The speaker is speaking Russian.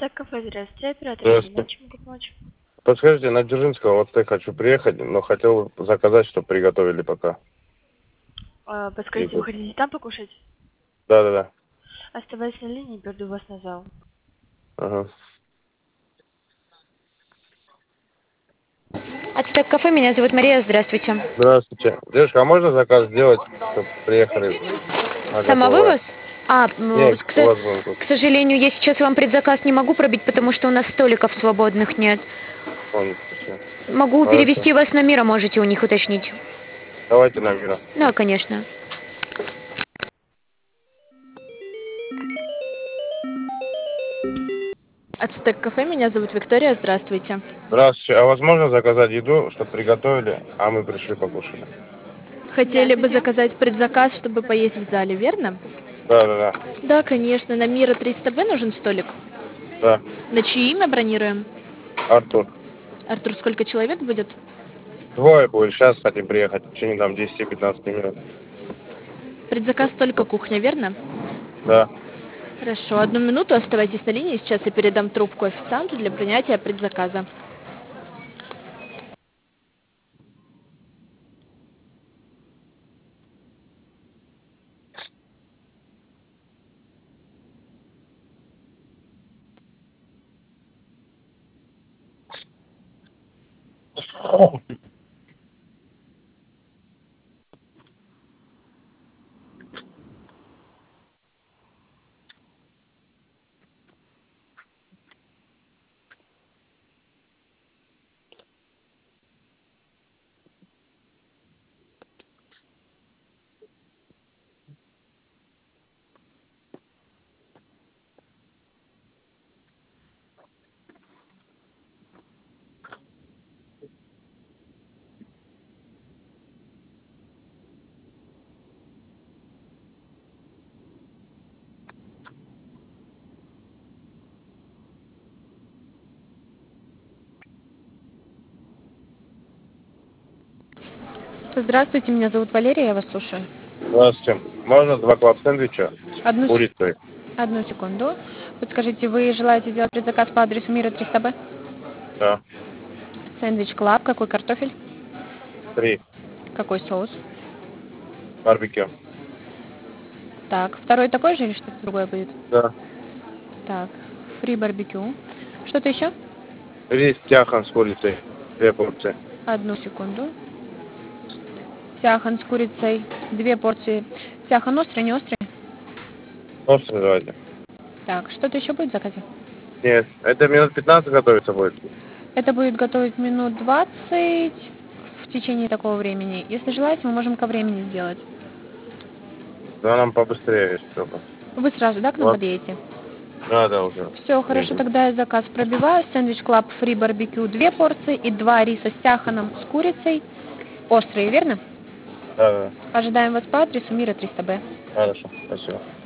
Так, кафе, здравствуйте, оператор Здравствуйте. передачи могу помочь. Подскажите, на Дзержинского вот я хочу приехать, но хотел бы заказать, чтобы приготовили пока. Подскажите, вы хотите там покушать? Да-да-да. Оставайтесь на линии, перейду вас на зал. Ага. Ацтек кафе, меня зовут Мария, здравствуйте. Здравствуйте. Девушка, а можно заказ сделать, чтобы приехали на готовое? Самовывоз? А, Нет, у вас будем тут. к сожалению, я сейчас вам предзаказ не могу пробить, потому что у нас столиков свободных нет. Вон, всё. Могу Хорошо. перевести вас на Мира, можете у них уточнить. Давайте на Мира. Да, конечно. Ацтек кафе, меня зовут Виктория, здравствуйте. Здравствуйте. А возможно заказать еду, чтобы приготовили, а мы пришли покушали? Хотели бы заказать предзаказ, чтобы поесть в зале, верно? Да-да-да. Да, конечно, на Мира 300Б нужен столик. Да. На чье имя бронируем? Артур. Артур, сколько человек будет? Двое будет. Сейчас хотим приехать. В течение там 10-15 минут. Предзаказ только кухня, верно? Да. Хорошо, 1 минуту, оставайтесь на линии, сейчас я передам трубку официанту для принятия предзаказа. Здравствуйте, меня зовут Валерия, я вас слушаю. Здравствуйте. Можно 2 клаб-сэндвича Одну, с курицей? одну секунду. Подскажите, вы желаете сделать предзаказ по адресу Мира 300Б? Да. Сэндвич Клаб, какой картофель? 3. Какой соус? Барбекю. Так, второй такой же или что-то другое будет? Да. Так, фри барбекю. Что-то еще? Рис тяхан с курицей. 2 порции. Одну секунду. Тяхан с курицей, 2 порции. Тяхан острый, не острый? Острый давайте. Так, что-то еще будет в заказе? Нет, это минут 15 готовиться будет. Это будет готовить минут 20 в течение такого времени. Если желаете, мы можем ко времени сделать. Да, нам побыстрее, если только. Вы сразу, да, к нам Вот. подъедете? Да, да, уже. Все, хорошо, тогда я заказ пробиваю. Сэндвич Клаб фри барбекю 2 порции и 2 риса с тяханом с курицей. Острые, верно? Да, да. Ожидаем вас по адресу Мира 300Б. Хорошо, спасибо.